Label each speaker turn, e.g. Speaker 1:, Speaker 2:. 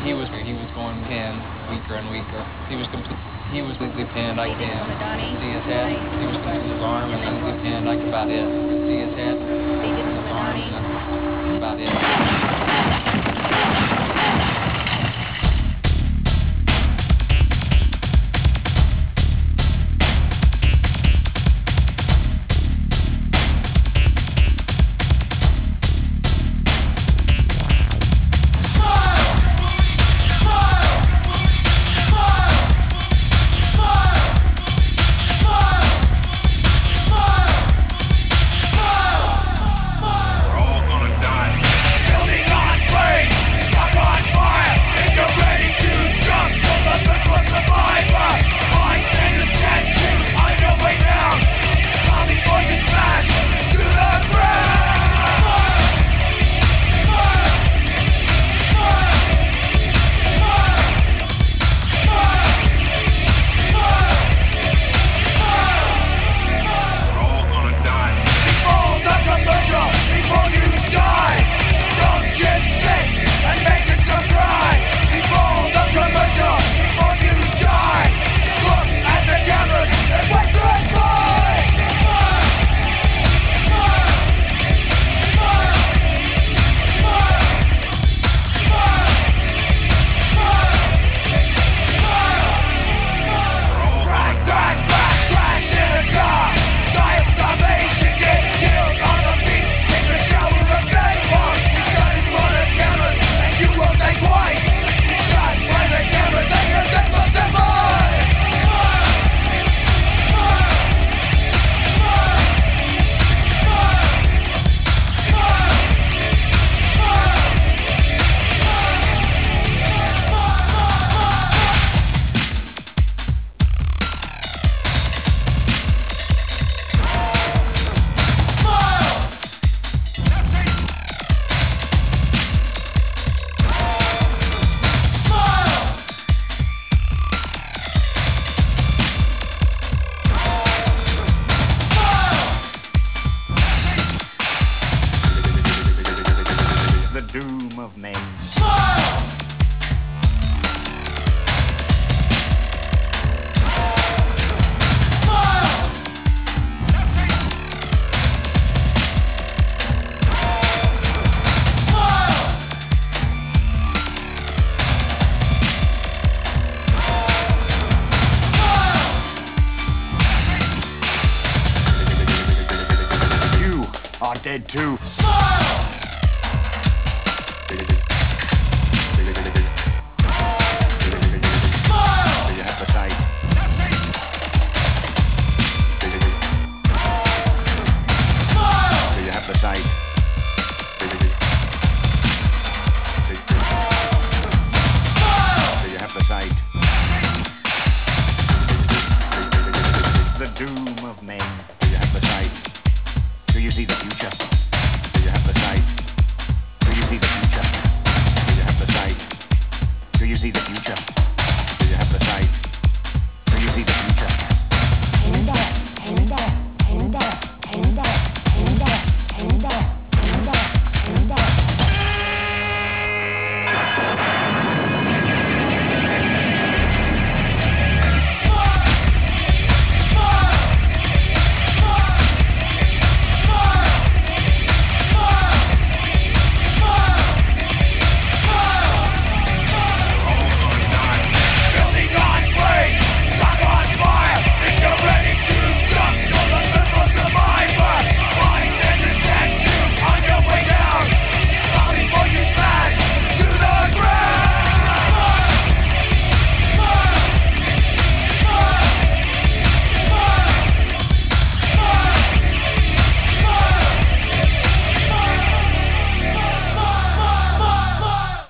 Speaker 1: he was going pinned weaker and weaker. He was completely pinned. I can see his head. He was completely his arm and then completely pinned. I could about it. See his head, his arm, and that's about it.
Speaker 2: Doom of men. You are dead too.